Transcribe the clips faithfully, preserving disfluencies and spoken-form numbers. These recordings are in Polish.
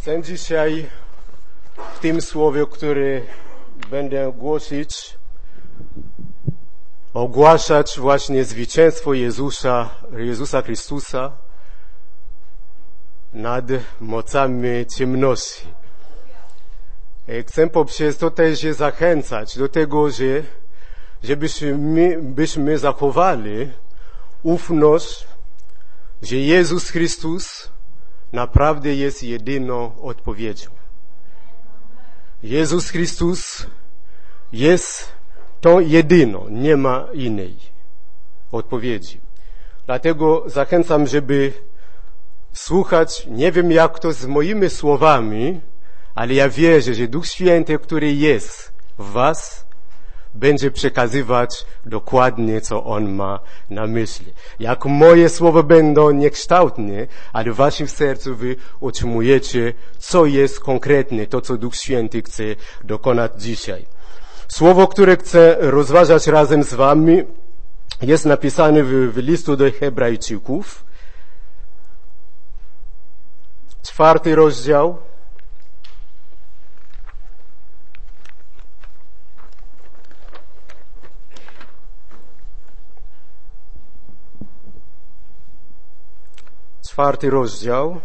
Chcę dzisiaj w tym słowie, które będę głosić, ogłaszać właśnie zwycięstwo Jezusa, Jezusa Chrystusa nad mocami ciemności. Chcę poprzez to też zachęcać do tego, że żebyśmy byśmy zachowali ufność, że Jezus Chrystus naprawdę jest jedyną odpowiedzią. Jezus Chrystus jest tą jedyną, nie ma innej odpowiedzi. Dlatego zachęcam, żeby słuchać, nie wiem jak to z moimi słowami, ale ja wierzę, że Duch Święty, który jest w was, będzie przekazywać dokładnie, co On ma na myśli. Jak moje słowa będą niekształtne, ale w waszym sercu wy otrzymujecie, co jest konkretne, to co Duch Święty chce dokonać dzisiaj. Słowo, które chcę rozważać razem z wami, jest napisane w, w listu do Hebrajczyków, czwarty rozdział, czwarty rozdział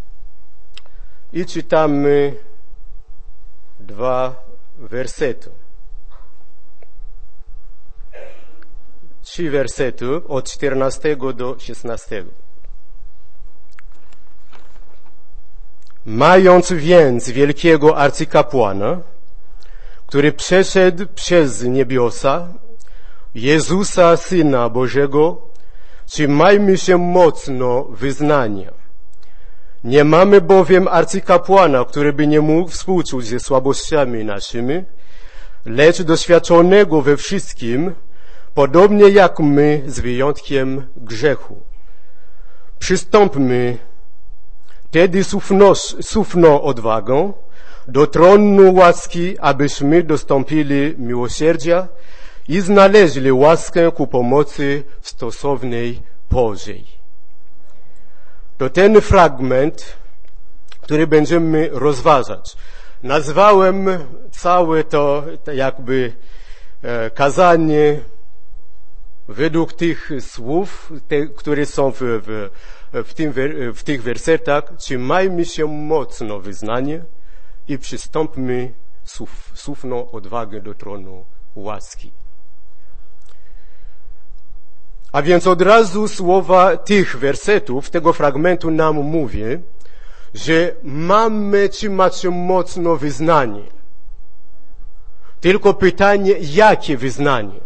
i czytamy dwa wersety. Trzy wersety od czternastego do szesnastego. Mając więc wielkiego arcykapłana, który przeszedł przez niebiosa, Jezusa, Syna Bożego, trzymajmy się mocno wyznania. Nie mamy bowiem arcykapłana, który by nie mógł współczuć ze słabościami naszymi, lecz doświadczonego we wszystkim, podobnie jak my, z wyjątkiem grzechu. Przystąpmy tedy z ufną odwagą do tronu łaski, abyśmy dostąpili miłosierdzia i znaleźli łaskę ku pomocy w stosownej porze. To ten fragment, który będziemy rozważać. Nazwałem całe to jakby e, kazanie według tych słów, te, które są w, w, w, tym, w tych wersetach. Trzymajmy się mocno wyznanie i przystąpmy z ufną odwagę do tronu łaski. A więc od razu słowa tych wersetów, tego fragmentu nam mówi, że mamy trzymać się mocno wyznanie. Tylko pytanie, jakie wyznanie?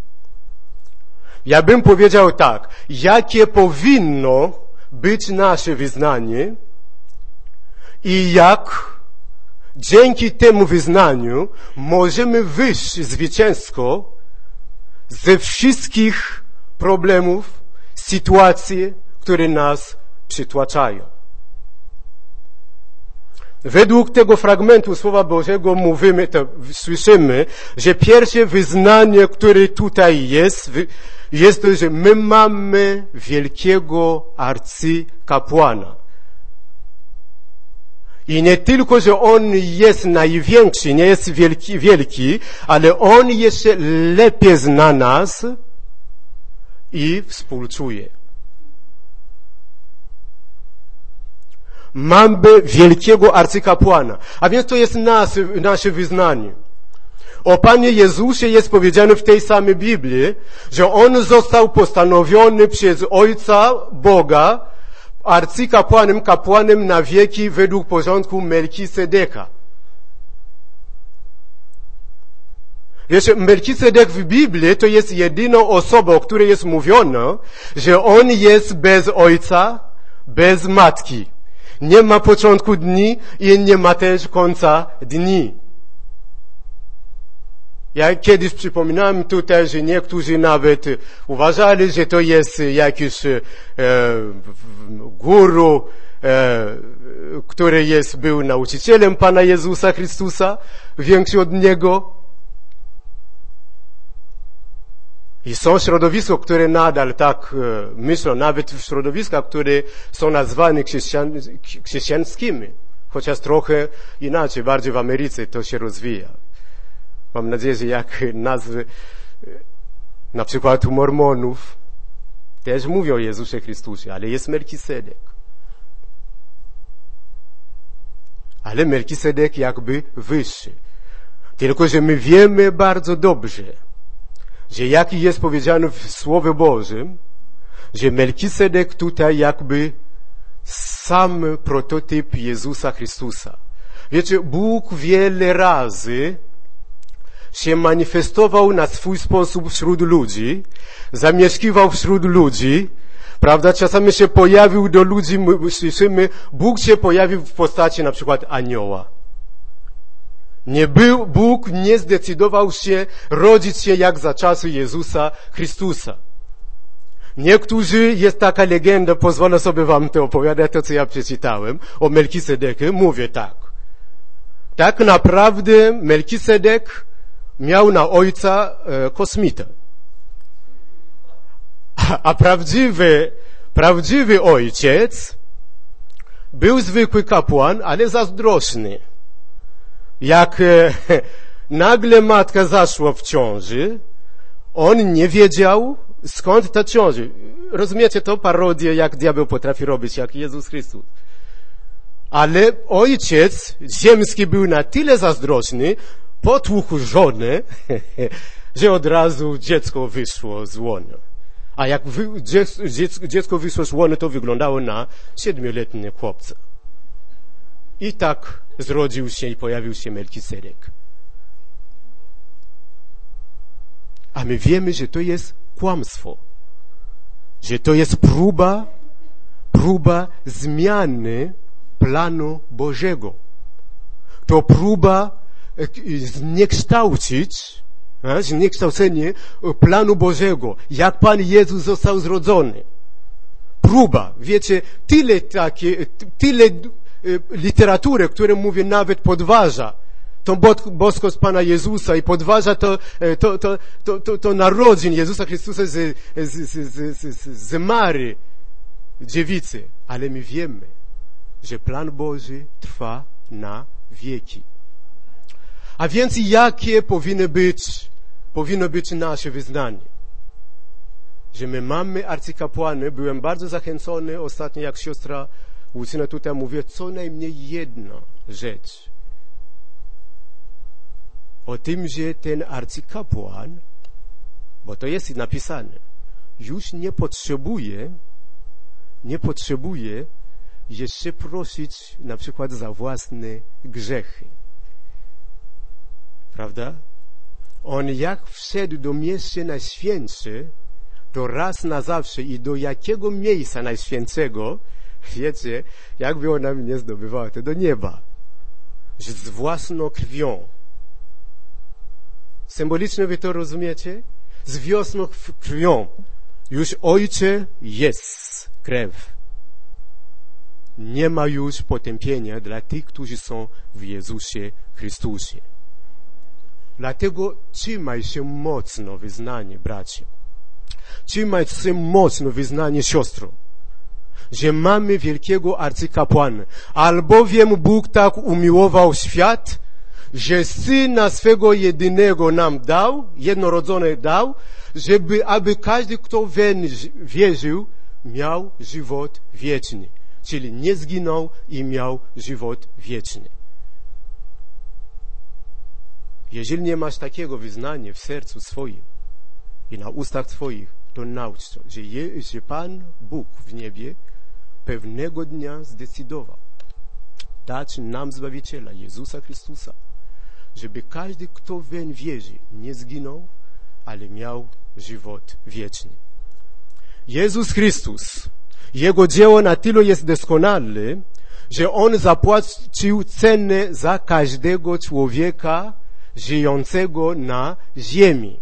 Ja bym powiedział tak, jakie powinno być nasze wyznanie i jak dzięki temu wyznaniu możemy wyjść zwycięsko ze wszystkich problemów, sytuacji, które nas przytłaczają. Według tego fragmentu Słowa Bożego mówimy, to słyszymy, że pierwsze wyznanie, które tutaj jest, jest to, że my mamy wielkiego arcykapłana. I nie tylko, że On jest największy, nie jest wielki, wielki, ale On jeszcze lepiej zna nas i współczuje. Mamy wielkiego arcykapłana. A więc to jest nasze, nasze wyznanie. O Panie Jezusie jest powiedziane w tej samej Biblii, że On został postanowiony przez Ojca Boga arcykapłanem, kapłanem na wieki według porządku Melchisedeka. Wiesz, Melchisedek w Biblii to jest jedyną osobą, o której jest mówiono, że on jest bez ojca, bez matki. Nie ma początku dni i nie ma też końca dni. Ja kiedyś przypominałem tutaj, że niektórzy nawet uważali, że to jest jakiś e, guru, e, który jest, był nauczycielem Pana Jezusa Chrystusa, większy od Niego. I są środowiska, które nadal tak e, myślą, nawet w środowiskach, które są nazwane chrześcijan, chrześcijańskimi, chociaż trochę inaczej, bardziej w Ameryce to się rozwija. Mam nadzieję, że jak nazwy na przykład u Mormonów też mówią o Jezusie Chrystusie, ale jest Melchisedek. Ale Melchisedek jakby wyższy. Tylko że my wiemy bardzo dobrze, że jak jest powiedziane w Słowie Bożym, że Melchisedek tutaj jakby sam prototyp Jezusa Chrystusa. Wiecie, Bóg wiele razy się manifestował na swój sposób wśród ludzi, zamieszkiwał wśród ludzi, prawda? Czasami się pojawił do ludzi, my słyszymy, Bóg się pojawił w postaci na przykład anioła. Nie był, Bóg nie zdecydował się rodzić się jak za czasu Jezusa Chrystusa. Niektórzy, jest taka legenda, pozwolę sobie wam to opowiadać, to co ja przeczytałem, o Melchisedeku, mówię tak. Tak naprawdę Melchisedek miał na ojca e, kosmitę. A, a prawdziwy, prawdziwy ojciec był zwykły kapłan, ale zazdrosny. Jak e, nagle matka zaszła w ciąży, on nie wiedział, skąd ta ciąża. Rozumiecie to? Parodię, jak diabeł potrafi robić, jak Jezus Chrystus. Ale ojciec ziemski był na tyle zazdrosny, potłukł żonę, że od razu dziecko wyszło z łona. A jak wy, dziecko, dziecko wyszło z łona, to wyglądało na siedmioletnie chłopca. I tak zrodził się i pojawił się Melchisedek. A my wiemy, że to jest kłamstwo. Że to jest próba, próba zmiany planu Bożego. To próba zniekształcić, zniekształcenie planu Bożego. Jak Pan Jezus został zrodzony. Próba. Wiecie, tyle takie, tyle literatury, które mówię nawet podważa tą boskość Pana Jezusa i podważa to, to, to, to, to, to narodzin Jezusa Chrystusa z, z, z, z, z Mary, dziewicy. Ale my wiemy, że plan Boży trwa na wieki. A więc jakie powinno być, powinno być nasze wyznanie? Że my mamy arcykapłany, byłem bardzo zachęcony ostatnio, jak siostra Łucyna tutaj mówiła, co najmniej jedna rzecz. O tym, że ten arcykapłan, bo to jest napisane, już nie potrzebuje, nie potrzebuje jeszcze prosić na przykład za własne grzechy. Prawda? On jak wszedł do miejsca najświętsze, to raz na zawsze i do jakiego miejsca najświętszego, wiecie, jakby ona mnie zdobywała, to do nieba. Że z własną krwią. Symbolicznie wy to rozumiecie? Z własną krwią. Już Ojcze jest krew. Nie ma już potępienia dla tych, którzy są w Jezusie Chrystusie. Dlatego trzymaj się mocno wyznanie, bracie. Trzymaj się mocno wyznanie, siostro. Że mamy wielkiego arcykapłana. Albowiem Bóg tak umiłował świat, że Syna swego jedynego nam dał, jednorodzony dał, żeby, aby każdy, kto weń wierzył, miał żywot wieczny. Czyli nie zginął i miał żywot wieczny. Jeżeli nie masz takiego wyznania w sercu swoim i na ustach twoich, to naucz to, że, je, że Pan Bóg w niebie pewnego dnia zdecydował dać nam Zbawiciela, Jezusa Chrystusa, żeby każdy, kto weń wierzy, nie zginął, ale miał żywot wieczny. Jezus Chrystus, Jego dzieło na tyle jest doskonale, że On zapłacił cenę za każdego człowieka żyjącego na ziemi.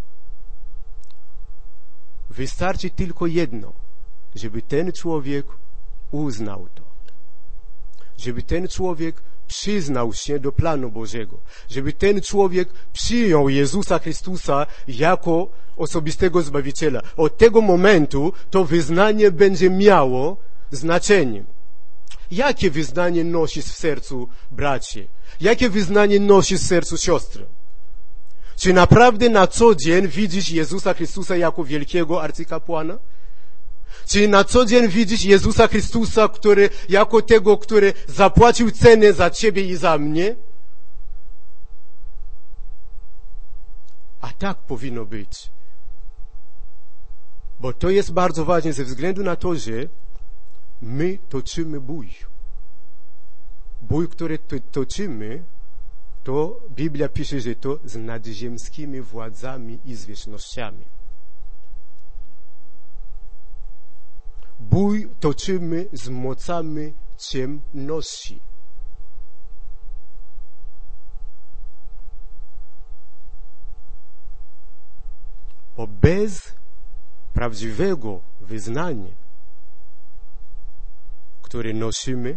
Wystarczy tylko jedno, żeby ten człowiek uznał to. Żeby ten człowiek przyznał się do planu Bożego. Żeby ten człowiek przyjął Jezusa Chrystusa jako osobistego Zbawiciela. Od tego momentu to wyznanie będzie miało znaczenie. Jakie wyznanie nosisz w sercu, bracie? Jakie wyznanie nosisz w sercu, siostry? Czy naprawdę na co dzień widzisz Jezusa Chrystusa jako wielkiego arcykapłana? Czy na co dzień widzisz Jezusa Chrystusa, który, jako tego, który zapłacił cenę za ciebie i za mnie? A tak powinno być. Bo to jest bardzo ważne ze względu na to, że my toczymy bój. Bój, który to, toczymy, to Biblia pisze, że to z nadziemskimi władzami i zwierzchnościami. Bój toczymy z mocami ciemności. Bo bez prawdziwego wyznania, które nosimy,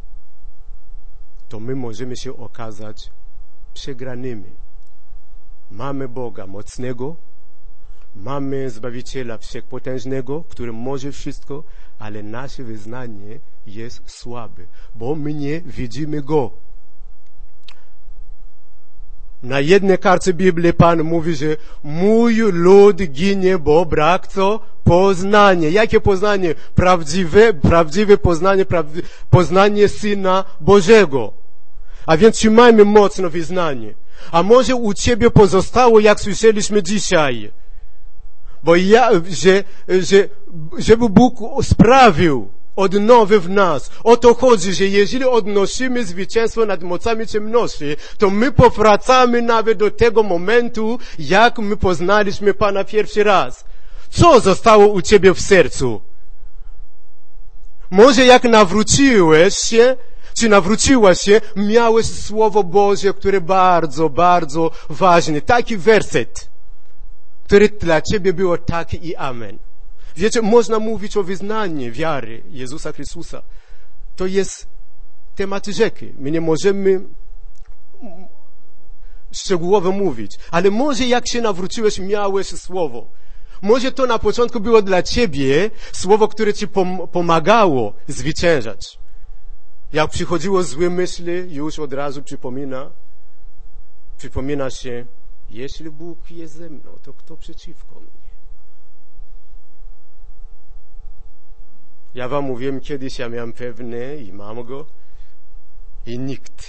to my możemy się okazać przegranymi. Mamy Boga mocnego, mamy Zbawiciela Wszechpotężnego, który może wszystko, ale nasze wyznanie jest słabe, bo my nie widzimy Go. Na jednej kartce Biblii Pan mówi, że mój lud ginie, bo brak co? Poznanie. Jakie poznanie? Prawdziwe, prawdziwe poznanie, prawdziwe poznanie Syna Bożego. A więc trzymajmy mocno wyznanie. A może u Ciebie pozostało, jak słyszeliśmy dzisiaj, bo ja, że, że, żeby Bóg sprawił odnowę w nas. O to chodzi, że jeżeli odnosimy zwycięstwo nad mocami ciemności, to my powracamy nawet do tego momentu, jak my poznaliśmy Pana pierwszy raz. Co zostało u Ciebie w sercu? Może jak nawróciłeś się, czy nawróciłaś się, miałeś Słowo Boże, które bardzo, bardzo ważne. Taki werset, który dla Ciebie było tak i amen. Wiecie, można mówić o wyznaniu wiary Jezusa Chrystusa. To jest temat rzeki. My nie możemy szczegółowo mówić. Ale może jak się nawróciłeś, miałeś Słowo. Może to na początku było dla Ciebie Słowo, które Ci pom- pomagało zwyciężać. Jak przychodziło złe myśli, już od razu przypomina, przypomina się, jeśli Bóg jest ze mną, to kto przeciwko mnie? Ja wam mówiłem kiedyś, ja miałem pewne i mam go i nikt,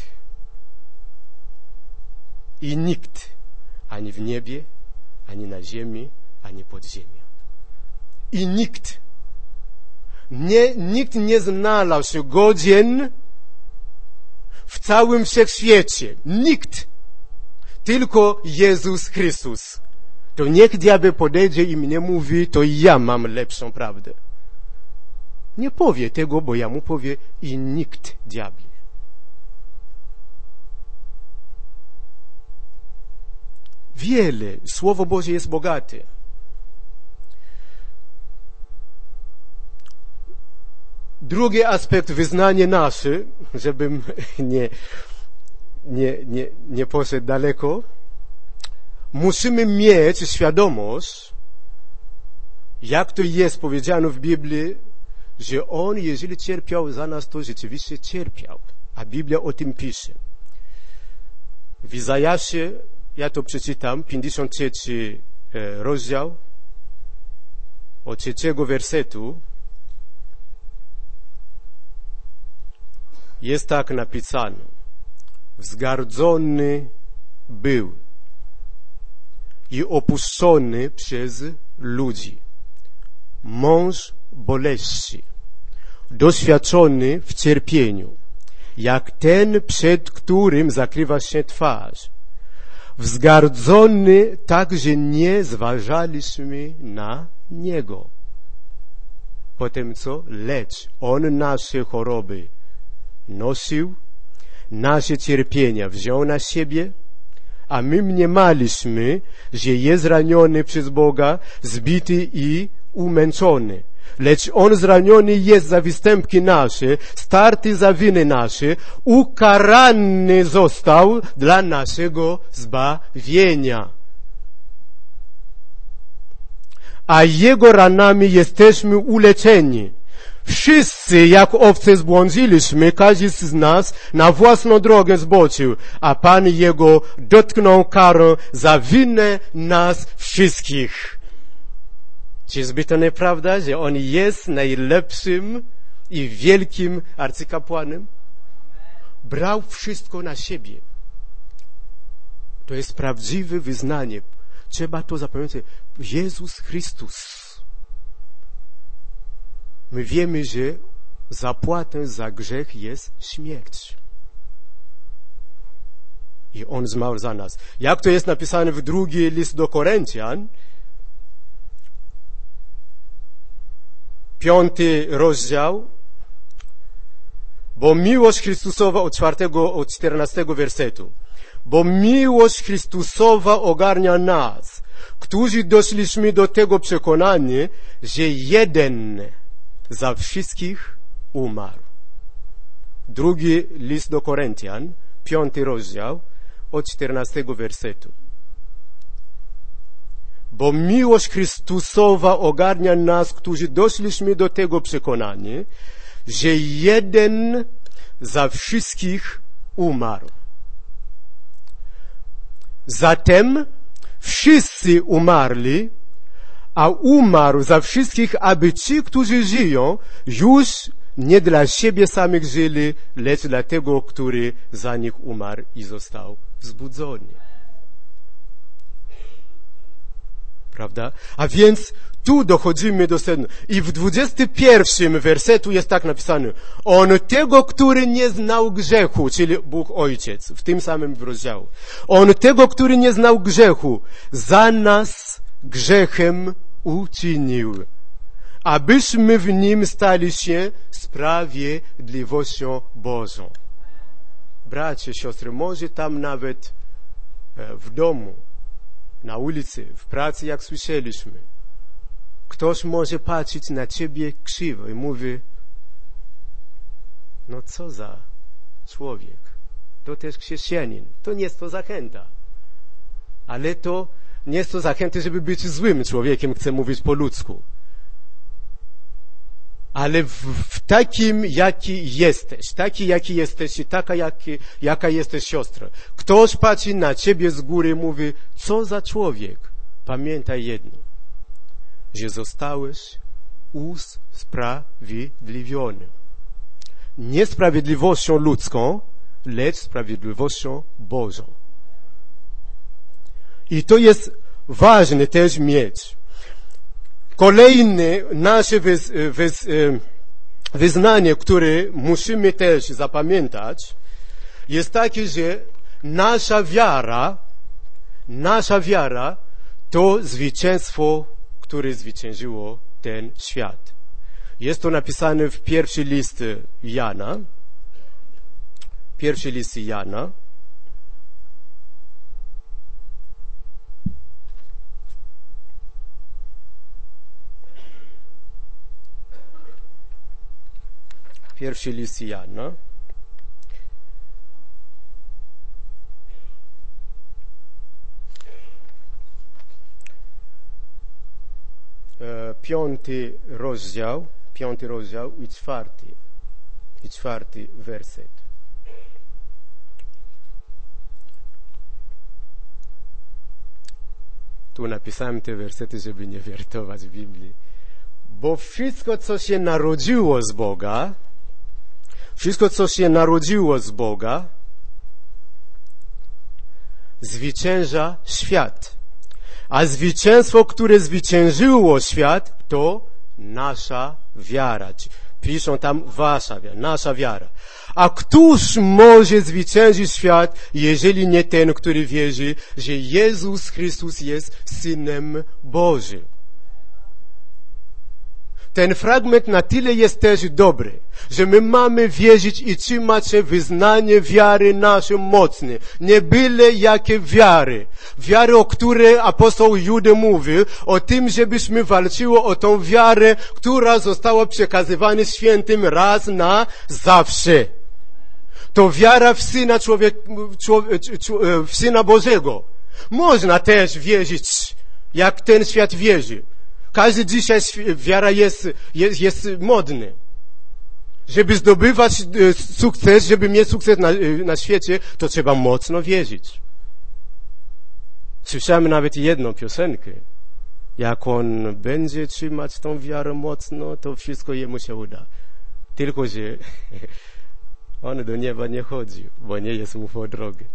i nikt, ani w niebie, ani na ziemi, ani pod ziemią. I nikt, nie, nikt nie znalazł się godzien w całym wszechświecie. Nikt. Tylko Jezus Chrystus. To niech diabeł podejdzie i mnie mówi, to ja mam lepszą prawdę. Nie powie tego, bo ja mu powie i nikt, diabli. Wiele. Słowo Boże jest bogate. Drugi aspekt wyznania nasze, żebym nie, nie, nie, nie poszedł daleko, musimy mieć świadomość, jak to jest powiedziane w Biblii, że On, jeżeli cierpiał za nas, to rzeczywiście cierpiał. A Biblia o tym pisze. W Izajasie, ja to przeczytam, pięćdziesiąty trzeci rozdział, od trzeciego wersetu, jest tak napisane. Wzgardzony był i opuszczony przez ludzi. Mąż boleści, doświadczony w cierpieniu, jak ten, przed którym zakrywa się twarz. Wzgardzony tak, że nie zważaliśmy na Niego. Potem co? Lecz On nasze choroby nosił, nasze cierpienia wziął na siebie, a my mniemaliśmy, że jest raniony przez Boga, zbity i umęczony. Lecz On zraniony jest za występki nasze, starty za winy nasze, ukarany został dla naszego zbawienia. A Jego ranami jesteśmy uleczeni. Wszyscy jak owce zbłądziliśmy, każdy z nas na własną drogę zboczył, a Pan Jego dotknął karą za winę nas wszystkich. Czyżby to nieprawda, że On jest najlepszym i wielkim arcykapłanem? Brał wszystko na siebie. To jest prawdziwe wyznanie. Trzeba to zapamiętać. Jezus Chrystus. My wiemy, że zapłatą za grzech jest śmierć. I On zmarł za nas. Jak to jest napisane w drugi list do Koryntian, piąty rozdział, bo miłość Chrystusowa od czwartego, od czternastego wersetu. Bo miłość Chrystusowa ogarnia nas, którzy doszliśmy do tego przekonania, że jeden za wszystkich umarł. Drugi list do Koryntian, piąty rozdział, od czternastego wersetu. Bo miłość Chrystusowa ogarnia nas, którzy doszliśmy do tego przekonania, że jeden za wszystkich umarł. Zatem wszyscy umarli, a umarł za wszystkich, aby ci, którzy żyją, już nie dla siebie samych żyli, lecz dla tego, który za nich umarł i został wzbudzony. Prawda? A więc tu dochodzimy do sedna. I w dwudziestym pierwszym wersetu jest tak napisane. On tego, który nie znał grzechu, czyli Bóg Ojciec, w tym samym rozdziale. On tego, który nie znał grzechu, za nas grzechem uczynił, abyśmy w nim stali się sprawiedliwością Bożą. Bracie, siostry, może tam nawet w domu, na ulicy, w pracy, jak słyszeliśmy, ktoś może patrzeć na ciebie krzywo i mówi, no co za człowiek, to też chrześcijanin. To nie jest to zachęta. Ale to nie jest to zachęta, żeby być złym człowiekiem, chcę mówić po ludzku. Ale w, w takim, jaki jesteś, taki, jaki jesteś i taka, jaki, jaka jesteś siostra. Ktoś patrzy na ciebie z góry i mówi, co za człowiek. Pamiętaj jedno, że zostałeś usprawiedliwiony. Nie sprawiedliwością ludzką, lecz sprawiedliwością Bożą. I to jest ważne też mieć. Kolejne nasze wyz, wyz, wyznanie, które musimy też zapamiętać, jest takie, że nasza wiara, nasza wiara to zwycięstwo, które zwyciężyło ten świat. Jest to napisane w pierwszy list Jana, pierwszy list Jana, Pierwszy list Jana, piąty rozdział, piąty rozdział i czwarty, i czwarty werset. Tu napisałem te wersety, żeby nie wertować w Biblii. Bo wszystko, co się narodziło z Boga, wszystko, co się narodziło z Boga, zwycięża świat. A zwycięstwo, które zwyciężyło świat, to nasza wiara. Piszą tam wasza wiara, nasza wiara. A któż może zwyciężyć świat, jeżeli nie ten, który wierzy, że Jezus Chrystus jest Synem Bożym? Ten fragment na tyle jest też dobry, że my mamy wierzyć i trzymać się wyznanie wiary naszej mocnej. Nie byle jakie wiary. Wiary, o której apostoł Judy mówił, o tym, żebyśmy walczyli o tą wiarę, która została przekazywana świętym raz na zawsze. To wiara w Syna, człowiek, człowiek, w Syna Bożego. Można też wierzyć, jak ten świat wierzy. Każdy dzisiaj wiara jest, jest, jest modny. Żeby zdobywać sukces, żeby mieć sukces na, na świecie, to trzeba mocno wierzyć. Słyszałem nawet jedną piosenkę. Jak on będzie trzymać tą wiarę mocno, to wszystko jemu się uda. Tylko, że on do nieba nie chodzi, bo nie jest mu po drodze.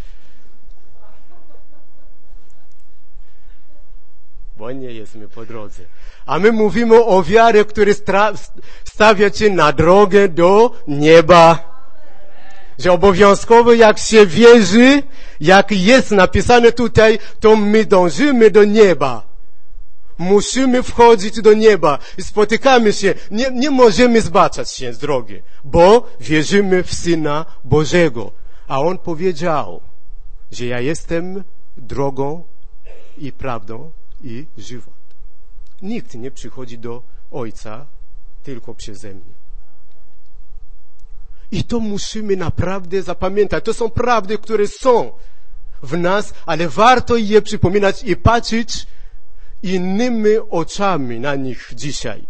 Bo nie jest mi po drodze. A my mówimy o wiarze, która stawia cię na drogę do nieba. Że obowiązkowo jak się wierzy, jak jest napisane tutaj, to my dążymy do nieba. Musimy wchodzić do nieba i spotykamy się. Nie, nie możemy zbaczać się z drogi, bo wierzymy w Syna Bożego. A On powiedział, że ja jestem drogą i prawdą i żywot. Nikt nie przychodzi do Ojca tylko przeze mnie. I to musimy naprawdę zapamiętać. To są prawdy, które są w nas, ale warto je przypominać i patrzeć innymi oczami na nich dzisiaj.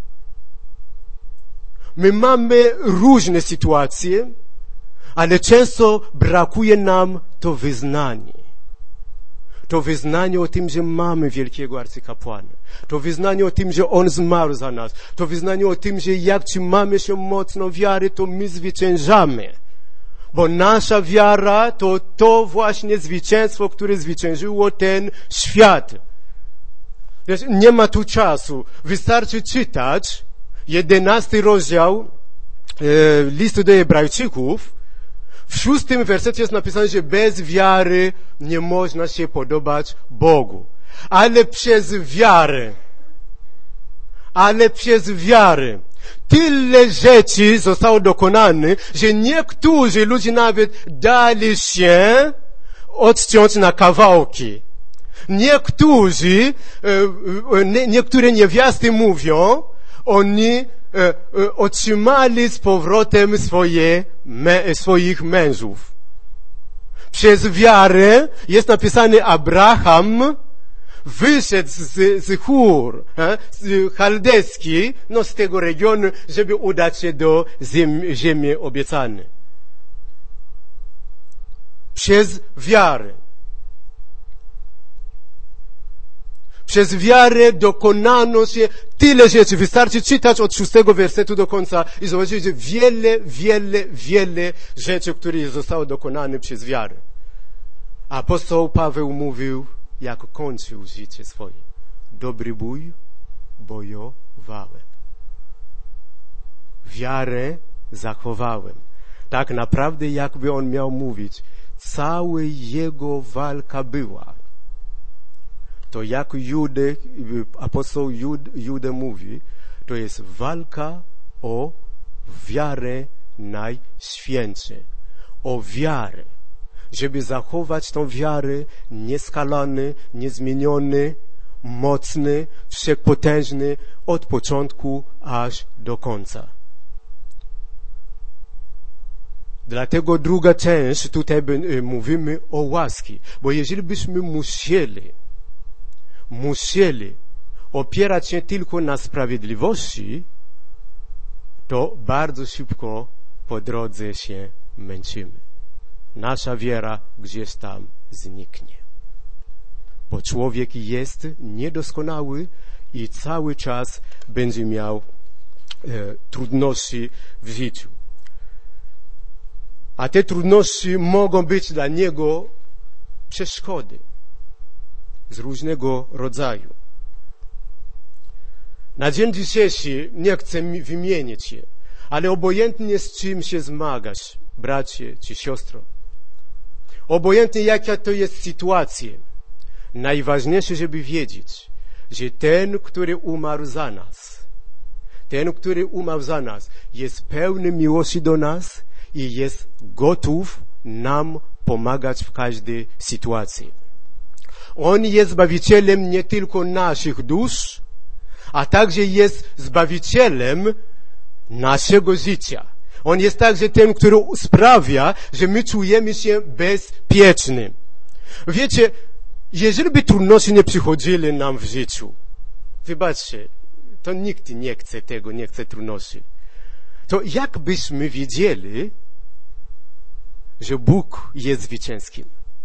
My mamy różne sytuacje, ale często brakuje nam to wyznanie. To wyznanie o tym, że mamy wielkiego arcykapłana. To wyznanie o tym, że On zmarł za nas. To wyznanie o tym, że jak trzymamy się mocno wiary, to my zwyciężamy. Bo nasza wiara to to właśnie zwycięstwo, które zwyciężyło ten świat. Nie ma tu czasu. Wystarczy czytać jedenasty rozdział e, listu do Hebrajczyków. W szóstym wersecie jest napisane, że bez wiary nie można się podobać Bogu. Ale przez wiarę, ale przez wiarę tyle rzeczy zostało dokonane, że niektórzy ludzie nawet dali się odciąć na kawałki. Niektórzy, niektóre niewiasty mówią, oni otrzymali z powrotem swoje, swoich mężów. Przez wiarę jest napisane Abraham wyszedł z, z Chór, z Chaldejski, no z tego regionu, żeby udać się do ziemi, ziemi obiecanej. Przez wiarę. Przez wiarę dokonano się tyle rzeczy. Wystarczy czytać od szóstego wersetu do końca i zobaczyć, że wiele, wiele, wiele rzeczy, które zostały dokonane przez wiarę. Apostoł Paweł mówił, jak kończył życie swoje. Dobry bój bojowałem. Wiarę zachowałem. Tak naprawdę, jakby on miał mówić, cała jego walka była. To jak Jude, apostoł Jude, Jude mówi, to jest walka o wiarę najświętszą. O wiarę. Żeby zachować tą wiarę nieskalany, niezmieniony, mocny, wszechpotężny od początku aż do końca. Dlatego druga część, tutaj mówimy o łaski. Bo jeżeli byśmy musieli musieli opierać się tylko na sprawiedliwości, to bardzo szybko po drodze się męczymy. Nasza wiara gdzieś tam zniknie. Bo człowiek jest niedoskonały i cały czas będzie miał e, trudności w życiu. A te trudności mogą być dla niego przeszkody z różnego rodzaju. Na dzień dzisiejszy nie chcę wymienić je, ale obojętnie z czym się zmagasz, bracie czy siostro, obojętnie jaka to jest sytuacja, najważniejsze, żeby wiedzieć, że ten, który umarł za nas, ten, który umarł za nas, jest pełny miłości do nas i jest gotów nam pomagać w każdej sytuacji. On jest Zbawicielem nie tylko naszych dusz, a także jest Zbawicielem naszego życia. On jest także tym, który sprawia, że my czujemy się bezpieczni. Wiecie, jeżeli by trudności nie przychodzili nam w życiu, wybaczcie, to nikt nie chce tego, nie chce trudności. to jak byśmy wiedzieli, że Bóg jest zwycięskim?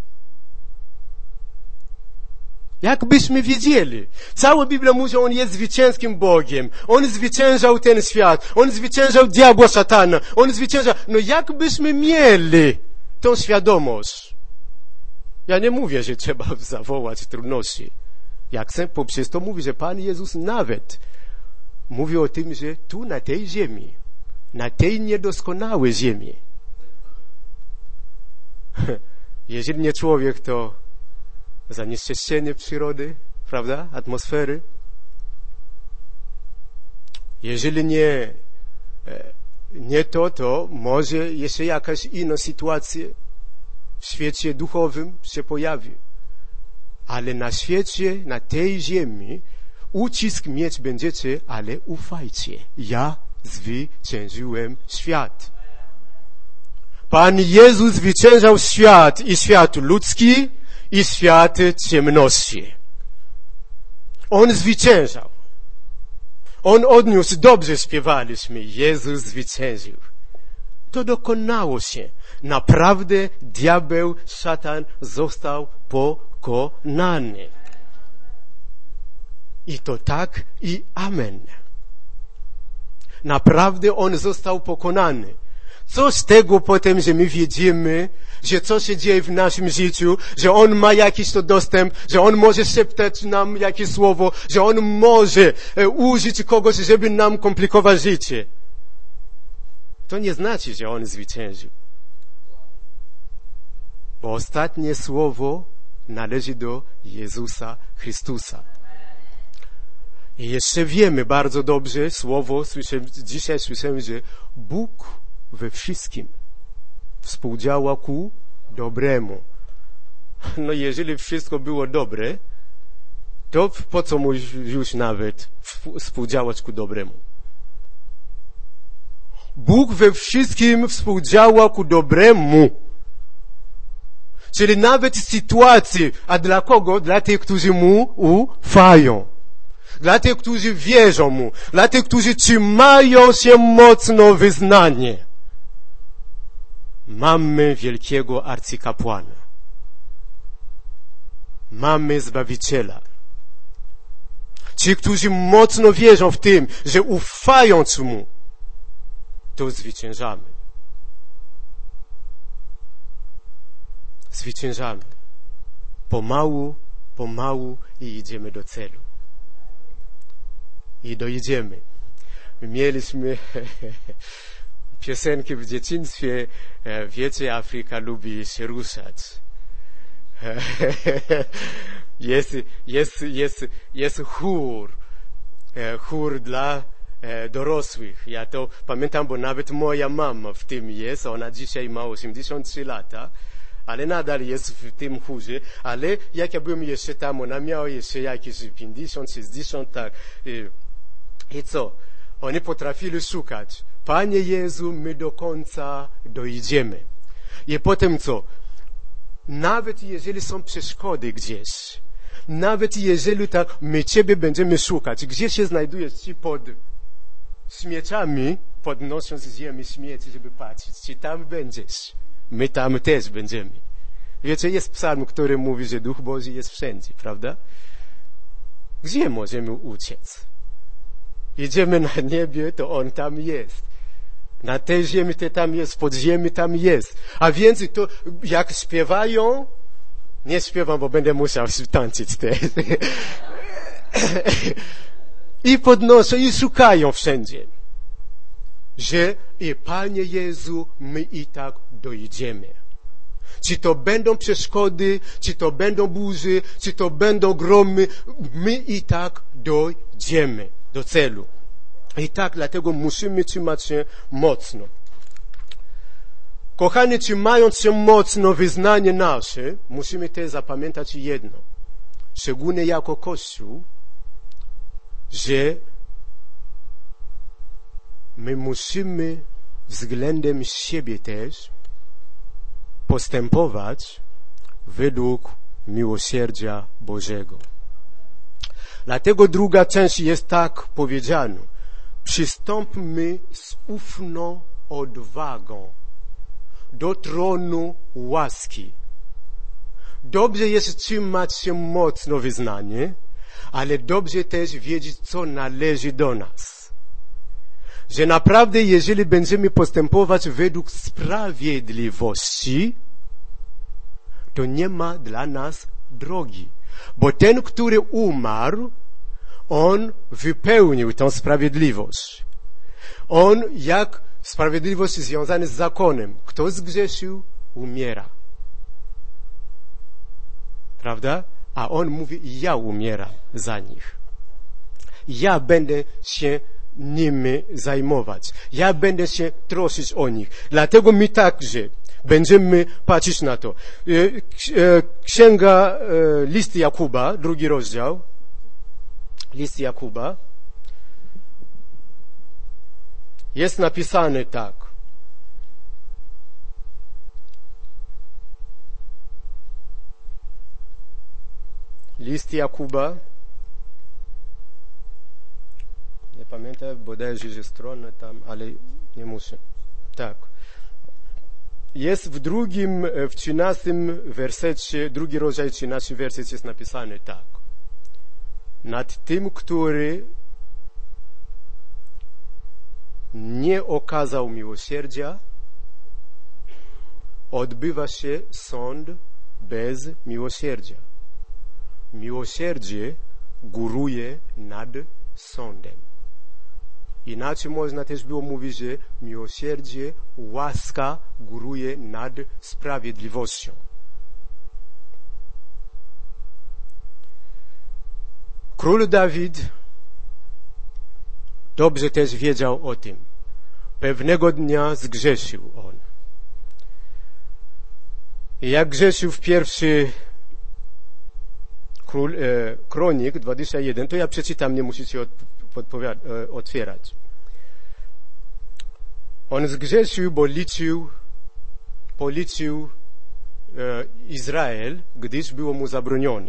Jak byśmy wiedzieli? Cała Biblia mówi, że On jest zwycięskim Bogiem. On zwyciężał ten świat. On zwyciężał diabła, szatana. On zwyciężał. No jak byśmy mieli tą świadomość? Ja nie mówię, że trzeba zawołać trudności. Jak chcę poprzez to mówi, że Pan Jezus nawet mówi o tym, że tu na tej ziemi, na tej niedoskonałej ziemi, jeżeli nie człowiek, to zanieczyszczenie przyrody, prawda, atmosfery. Jeżeli nie, nie to, to może jeszcze jakaś inna sytuacja w świecie duchowym się pojawi. Ale na świecie, na tej ziemi ucisk mieć będziecie, ale ufajcie. Ja zwyciężyłem świat. Pan Jezus zwyciężał świat, i świat ludzki, i świat ciemności. On zwyciężał. On odniósł, dobrze śpiewaliśmy, Jezus zwyciężył. To dokonało się. Naprawdę diabeł, szatan został pokonany. I to tak i amen. Naprawdę on został pokonany. Co z tego potem, że my widzimy, że co się dzieje w naszym życiu, że on ma jakiś to dostęp, że on może szeptać nam jakieś słowo, że on może e, użyć kogoś, żeby nam komplikować życie. To nie znaczy, że on zwyciężył. Bo ostatnie słowo należy do Jezusa Chrystusa. I jeszcze wiemy bardzo dobrze słowo, słyszałem, dzisiaj słyszałem, że Bóg we wszystkim współdziała ku dobremu. No jeżeli wszystko było dobre, to po co mu już nawet współdziałać ku dobremu? Bóg we wszystkim współdziała ku dobremu. Czyli nawet sytuacji, a dla kogo? Dla tych, którzy mu ufają. Dla tych, którzy wierzą mu. Dla tych, którzy trzymają się mocno wyznanie. Mamy wielkiego arcykapłana. Mamy Zbawiciela. Ci, którzy mocno wierzą w tym, że ufając mu, to zwyciężamy. Zwyciężamy. Pomału, pomału i idziemy do celu. I dojedziemy. Mieliśmy piosenki w dzieciństwie. Wiecie, Afryka lubi się ruszać. Jest, jest, jest, jest chór. Chór dla dorosłych. Ja to pamiętam, bo nawet moja mama w tym jest. Ona dzisiaj ma osiemdziesiąt trzy lata. Ale nadal jest w tym chórze. Ale jak ja byłem jeszcze tam, ona miała jeszcze jakieś pięćdziesiąt, sześćdziesiąt, tak. I, i co? Oni potrafili szukać. Panie Jezu, my do końca dojdziemy. I potem co? Nawet jeżeli są przeszkody gdzieś, nawet jeżeli tak, my Ciebie będziemy szukać. Gdzie się znajdujesz Ci pod śmieciami, podnosząc z ziemi śmieci, żeby patrzeć. Czy tam będziesz? My tam też będziemy. Wiecie, jest psalm, który mówi, że Duch Boży jest wszędzie, prawda? Gdzie możemy uciec? Idziemy na niebie, to On tam jest. Na tej ziemi to tam jest, pod ziemi tam jest. A więc to jak śpiewają, nie śpiewam, bo będę musiał tańczyć też. I podnoszą, i szukają wszędzie. Że i Panie Jezu, my i tak dojdziemy. Czy to będą przeszkody, czy to będą burzy, czy to będą gromy, my i tak dojdziemy do celu. I tak dlatego musimy trzymać się mocno. Kochani, trzymając się mocno wyznanie nasze, musimy też zapamiętać jedno. Szczególnie jako Kościół, że my musimy względem siebie też postępować według miłosierdzia Bożego. Dlatego druga część jest tak powiedziana. przystąpmy z ufną odwagą do tronu łaski. Dobrze jest trzymać się mocno wyznanie, ale dobrze też wiedzieć, co należy do nas. Że naprawdę, jeżeli będziemy postępować według sprawiedliwości, to nie ma dla nas drogi. Bo ten, który umarł, on wypełnił tę sprawiedliwość. On, jak sprawiedliwość związana z zakonem, kto zgrzeszył, umiera. Prawda? A on mówi, ja umieram za nich. Ja będę się nimi zajmować. Ja będę się troszczyć o nich. Dlatego my także będziemy patrzeć na to. Księga List Jakuba, drugi rozdział. List Jakuba. Jest napisane tak. List Jakuba. Nie pamiętam, bodajże, że stronę tam, ale nie muszę. Tak. Jest w drugim, w trzynastym wersecie, drugi rozdział, trzynasty werset jest napisane tak. Nad tym, który nie okazał miłosierdzia, odbywa się sąd bez miłosierdzia. Miłosierdzie góruje nad sądem. Inaczej można też było mówić, że miłosierdzie, łaska góruje nad sprawiedliwością. Król Dawid dobrze też wiedział o tym. Pewnego dnia zgrzeszył on. I jak grzeszył w pierwszy król, e, Kronik dwadzieścia jeden, to ja przeczytam, nie musicie od, e, otwierać. On zgrzeszył, bo liczył, policzył e, Izrael, gdyż było mu zabronione.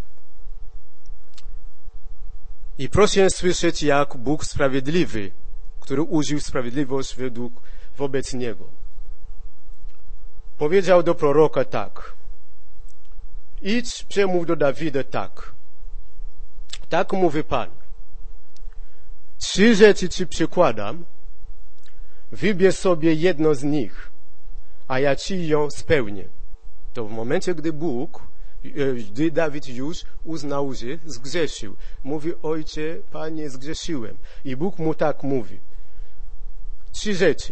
I proszę słyszeć, jak Bóg sprawiedliwy, który użył sprawiedliwość według, wobec Niego. Powiedział do proroka tak. Idź, przemów do Dawida tak. Tak mówi Pan. Trzy rzeczy ci przykładam. Wybierz sobie jedno z nich, a ja ci ją spełnię. To w momencie, gdy Bóg, gdy Dawid już uznał, że zgrzeszył. Mówi, ojcze, Panie, zgrzeszyłem. I Bóg mu tak mówi. Trzy rzeczy.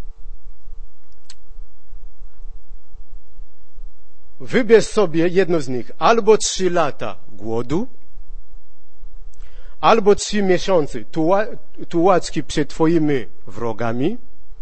Wybierz sobie jedno z nich. Albo trzy lata głodu, albo trzy miesiące tułaczki przed twoimi wrogami,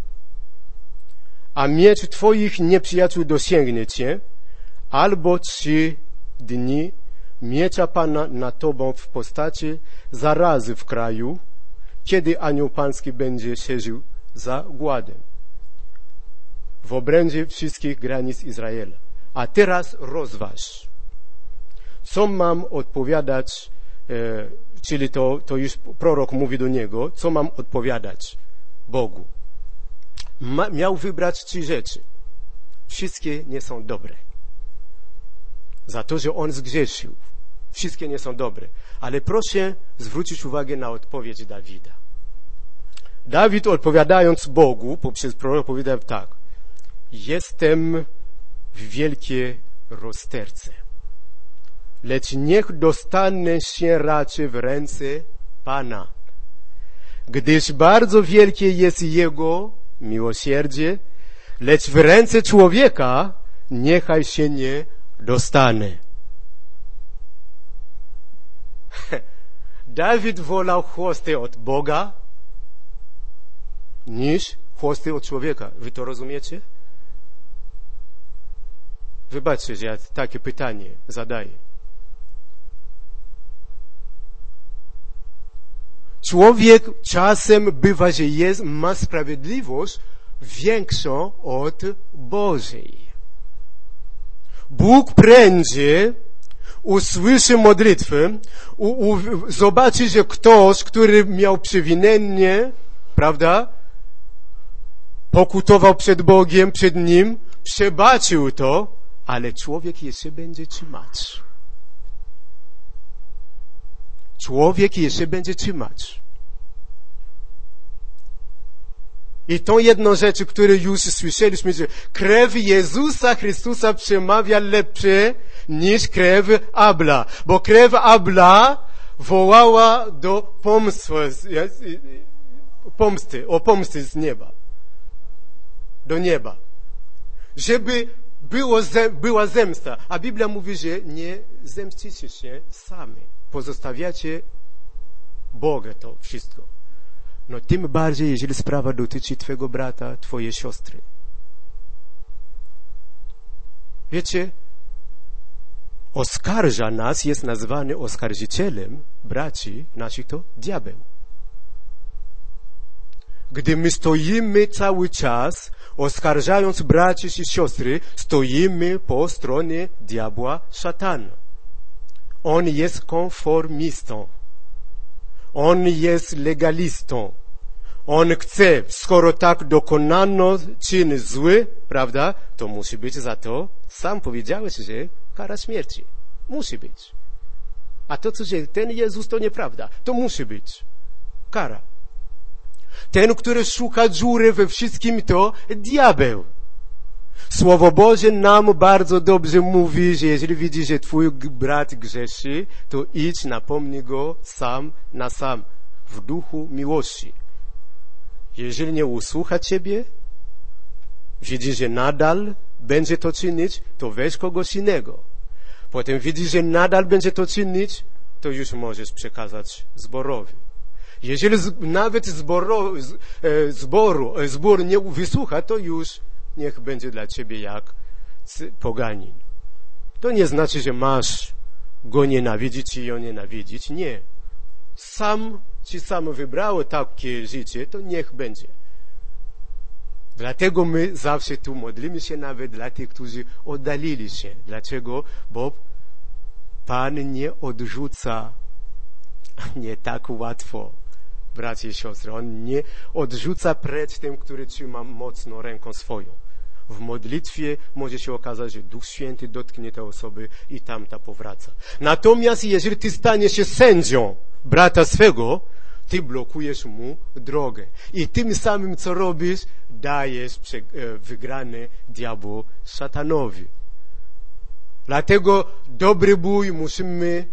a miecz twoich nieprzyjaciół dosięgnie cię, albo trzy dni miecza Pana nad tobą w postaci zarazy w kraju, kiedy anioł pański będzie szerzył za gładem w obrębie wszystkich granic Izraela. A teraz rozważ, co mam odpowiadać, e, czyli to, to już prorok mówi do niego, co mam odpowiadać Bogu. Ma, miał wybrać trzy rzeczy. Wszystkie nie są dobre. Za to, że on zgrzeszył. Wszystkie nie są dobre. Ale proszę zwrócić uwagę na odpowiedź Dawida. Dawid, odpowiadając Bogu poprzez prorok, powiedział tak. Jestem w wielkiej rozterce, lecz niech dostanę się raczej w ręce Pana, gdyż bardzo wielkie jest Jego miłosierdzie, lecz w ręce człowieka niechaj się nie dostanę. Dawid wolał chwasty od Boga niż chwasty od człowieka. Wy to rozumiecie? Wybaczcie, że ja takie pytanie zadaję. Człowiek czasem bywa, że jest, ma sprawiedliwość większą od Bożej. Bóg prędzej usłyszy modlitwę, u, u, zobaczy, że ktoś, który miał przewinienie, prawda, pokutował przed Bogiem, przed Nim, przebaczył to, ale człowiek jeszcze będzie trzymać. Człowiek jeszcze będzie trzymać. I tą jedną rzecz, którą już słyszeliśmy, że krew Jezusa Chrystusa przemawia lepsze niż krew Abla. Bo krew Abla wołała do pomsty, pomsty, o pomsty z nieba. Do nieba. Żeby było, była zemsta. A Biblia mówi, że nie zemścicie się sami. Pozostawiacie Boga to wszystko. No tym bardziej, jeżeli sprawa dotyczy twojego brata, twojej siostry. Wiecie, oskarża nas, jest nazwany oskarżycielem braci naszych, to diabeł. Gdy my stoimy cały czas, oskarżając braci i siostry, stoimy po stronie diabła, szatana. On jest konformistą. On jest legalistą. On chce, skoro tak dokonano czyn zły, prawda, to musi być za to, sam powiedziałeś, że kara śmierci. Musi być. A to, co że ten Jezus, to nieprawda. To musi być kara. Ten, który szuka dziury we wszystkim, to diabeł. Słowo Boże nam bardzo dobrze mówi, że jeżeli widzisz, że twój brat grzeszy, to idź, napomnij go sam na sam, w duchu miłości. Jeżeli nie usłucha ciebie, widzisz, że nadal będzie to czynić, to weź kogoś innego. Potem widzisz, że nadal będzie to czynić, to już możesz przekazać zborowi. Jeżeli z, nawet zboro, z, e, zboru, e, zbór nie wysłucha, to już niech będzie dla ciebie jak poganin. To nie znaczy, że masz go nienawidzić i ją nienawidzić. Nie. Sam ci sam wybrało takie życie, to niech będzie. Dlatego my zawsze tu modlimy się nawet dla tych, którzy oddalili się. Dlaczego? Bo Pan nie odrzuca nie tak łatwo, bracia i siostry. On nie odrzuca precz tym, który trzyma mocno ręką swoją. W modlitwie może się okazać, że Duch Święty dotknie tej osoby i tamta powraca. Natomiast jeżeli ty staniesz się sędzią brata swego, ty blokujesz mu drogę. I tym samym, co robisz, dajesz wygrane diabłu szatanowi. Dlatego dobry bój musimy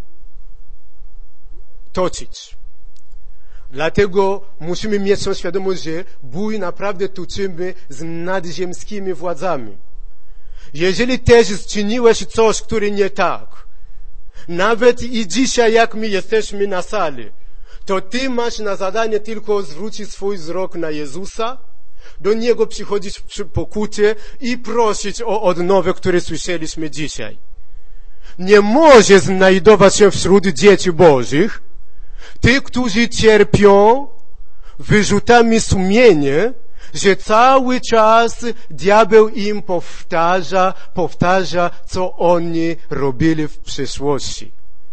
toczyć. Dlatego musimy mieć tą świadomość, że bój naprawdę toczymy z nadziemskimi władzami. Jeżeli też czyniłeś coś, które nie tak, nawet i dzisiaj, jak my jesteśmy na sali, to ty masz na zadanie tylko zwrócić swój wzrok na Jezusa, do Niego przychodzić przy pokucie i prosić o odnowę, które słyszeliśmy dzisiaj. Nie może znajdować się wśród dzieci Bożych tych, którzy cierpią wyrzutami sumienia, że cały czas diabeł im powtarza, powtarza, co oni robili w przeszłości.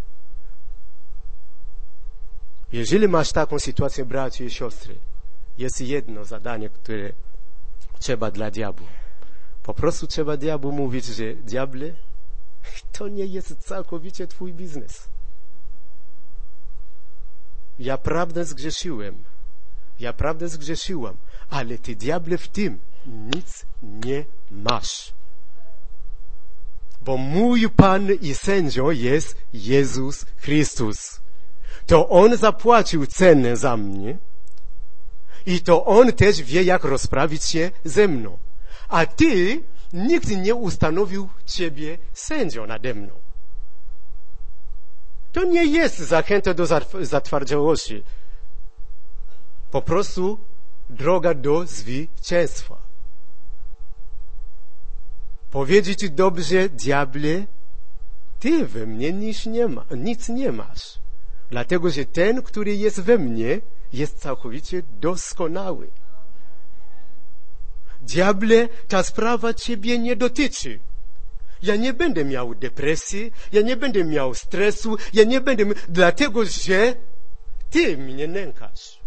Jeżeli masz taką sytuację, bracia i siostry, jest jedno zadanie, które trzeba dla diabła. Po prostu trzeba diabłu mówić, że diable, to nie jest całkowicie twój biznes. Ja prawdę zgrzeszyłem. Ja prawdę zgrzeszyłam. Ale ty, diable, w tym nic nie masz. Bo mój Pan i sędzią jest Jezus Chrystus. To On zapłacił cenę za mnie i to On też wie, jak rozprawić się ze mną. A ty, nikt nie ustanowił ciebie sędzią nade mną. To nie jest zachęta do zatwardziałości. Po prostu droga do zwycięstwa. Powiedzieć dobrze, diable, ty we mnie nic nie, ma, nic nie masz. Dlatego, że ten, który jest we mnie, jest całkowicie doskonały. Diable, ta sprawa ciebie nie dotyczy. Ja nie będę miał depresji, ja nie będę miał stresu, ja nie będę, dlatego że ty mnie nękasz.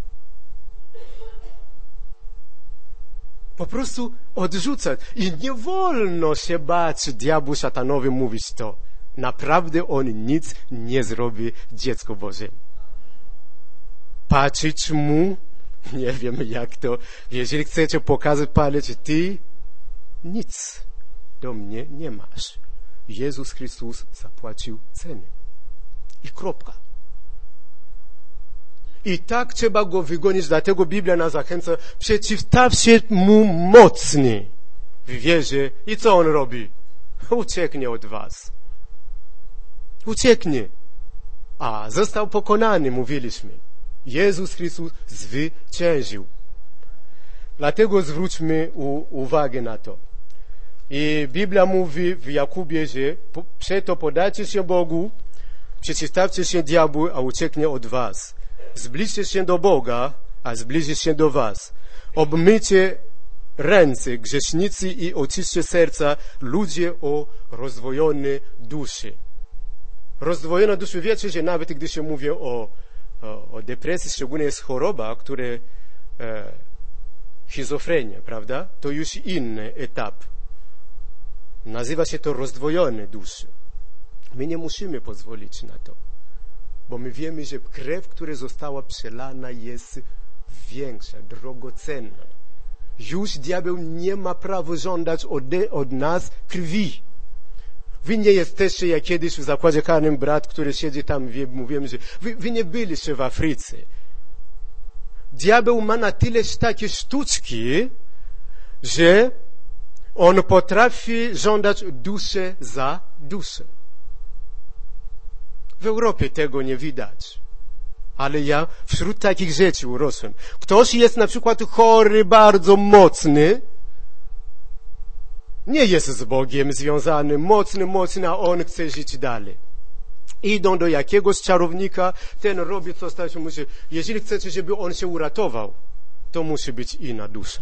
Po prostu odrzucać. I nie wolno się bać diabłu, szatanowi mówić to. Naprawdę on nic nie zrobi dziecku Bożym. Patrzeć mu, nie wiem jak to, jeżeli chcecie pokazać palec, ty nic do mnie nie masz. Jezus Chrystus zapłacił cenę. I kropka. I tak trzeba go wygonić, dlatego Biblia nas zachęca, przeciwstaw się mu mocniej w wierze. I co on robi? Ucieknie od was. Ucieknie. A, został pokonany, mówiliśmy. Jezus Chrystus zwyciężył. Dlatego zwróćmy u, uwagę na to. I Biblia mówi w Jakubie, że przeto podajcie się Bogu, przeciwstawcie się diabłu, a ucieknie od was. Zbliżcie się do Boga, a zbliży się do was. Obmyjcie ręce, grzesznicy, i oczyśćcie serca, ludzie o rozdwojonej duszy. Rozdwojona dusza, wiecie, że nawet gdy się mówi o, o, o depresji, szczególnie jest choroba, która e, schizofrenia, prawda? To już inny etap. Nazywa się to rozdwojone dusze. My nie musimy pozwolić na to, bo my wiemy, że krew, która została przelana, jest większa, drogocenna. Już diabeł nie ma prawa żądać od, od nas krwi. Wy nie jesteście jak kiedyś w zakładzie karnym brat, który siedzi tam, wie, mówiłem, że wy, wy nie byliście w Afryce. Diabeł ma na tyle takie sztuczki, że on potrafi żądać duszę za duszę. W Europie tego nie widać. Ale ja wśród takich rzeczy urosłem. Ktoś jest na przykład chory, bardzo mocny, nie jest z Bogiem związany, mocny, mocny, a on chce żyć dalej. Idą do jakiegoś czarownika, ten robi co stać, musi. Jeżeli chcecie, żeby on się uratował, to musi być inna dusza.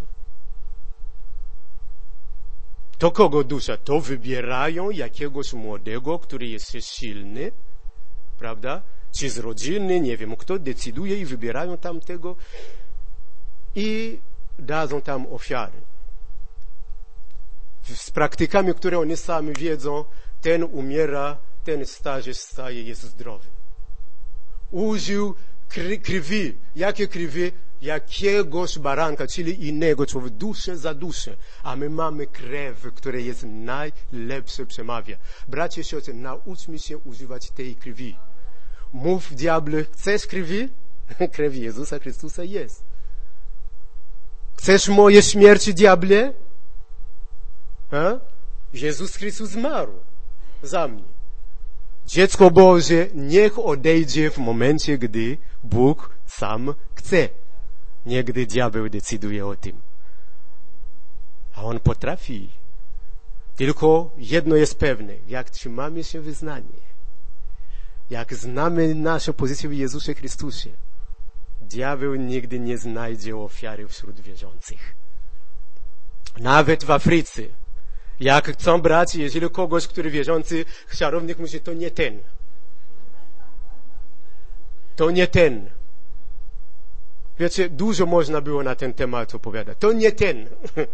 To kogo dusza? To wybierają jakiegoś młodego, który jest silny, prawda? Czy z rodziny, nie wiem kto, decyduje i wybierają tamtego i dadzą tam ofiary. Z praktykami, które oni sami wiedzą, ten umiera, ten starzy staje, jest zdrowy. Użył krwi. Jakie krwi? Jakiegoś baranka, czyli innego człowieka, duszę za duszę. A my mamy krew, która jest najlepsze, przemawia. Bracie, siostry, nauczmy się używać tej krwi. Mów diable, chcesz krwi? Krew Jezusa Chrystusa jest. Chcesz moje śmierci, diable? A? Jezus Chrystus zmarł za mnie. Dziecko Boże niech odejdzie w momencie, gdy Bóg sam chce. Nie gdy diabeł decyduje o tym. A on potrafi. Tylko jedno jest pewne. Jak trzymamy się wyznania, jak znamy naszą pozycję w Jezusie Chrystusie, diabeł nigdy nie znajdzie ofiary wśród wierzących. Nawet w Afryce. Jak chcą brać, jeżeli kogoś, który wierzący, czarownik mówi, to nie ten. To nie ten. Wiecie, dużo można było na ten temat opowiadać. To nie ten.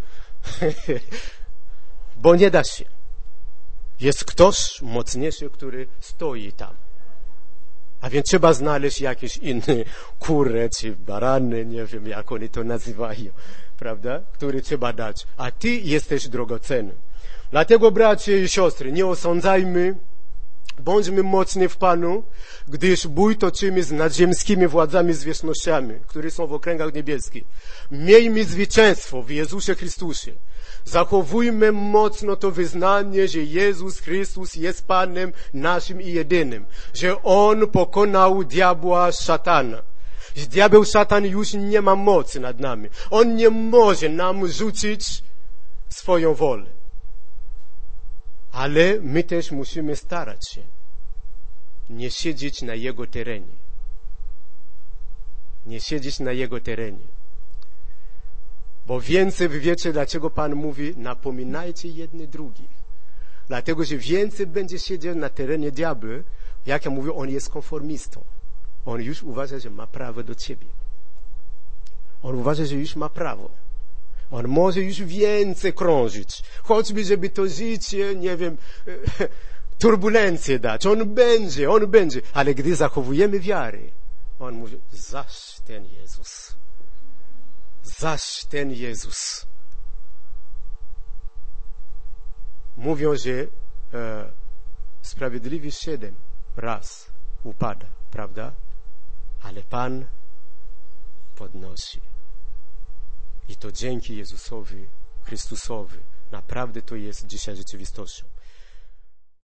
Bo nie da się. Jest ktoś mocniejszy, który stoi tam. A więc trzeba znaleźć jakieś inne kurę, czy barany, nie wiem jak oni to nazywają, prawda? Który trzeba dać. A ty jesteś drogocenny. Dlatego, bracie i siostry, nie osądzajmy, bądźmy mocni w Panu, gdyż bój toczymy z nadziemskimi władzami, zwierzchnościami, które są w okręgach niebieskich. Miejmy zwycięstwo w Jezusie Chrystusie. Zachowujmy mocno to wyznanie, że Jezus Chrystus jest Panem naszym i jedynym, że On pokonał diabła, szatana. Że diabeł, szatan już nie ma mocy nad nami. On nie może nam rzucić swoją wolę. Ale my też musimy starać się nie siedzieć na Jego terenie. Nie siedzieć na Jego terenie. Bo więcej wy wiecie, dlaczego Pan mówi, napominajcie jedni drugich. Dlatego, że więcej będzie siedział na terenie diabła, jak ja mówię, on jest konformistą. On już uważa, że ma prawo do ciebie. On uważa, że już ma prawo. On może już więcej krążyć. Choćby, żeby to życie, nie wiem, turbulencje dać. On będzie, on będzie. Ale gdy zachowujemy wiarę, on mówi, zaś ten Jezus. Zaś ten Jezus. Mówią, że e, sprawiedliwy siedem raz upada, prawda? Ale Pan podnosi. I to dzięki Jezusowi Chrystusowi. Naprawdę to jest dzisiaj rzeczywistością.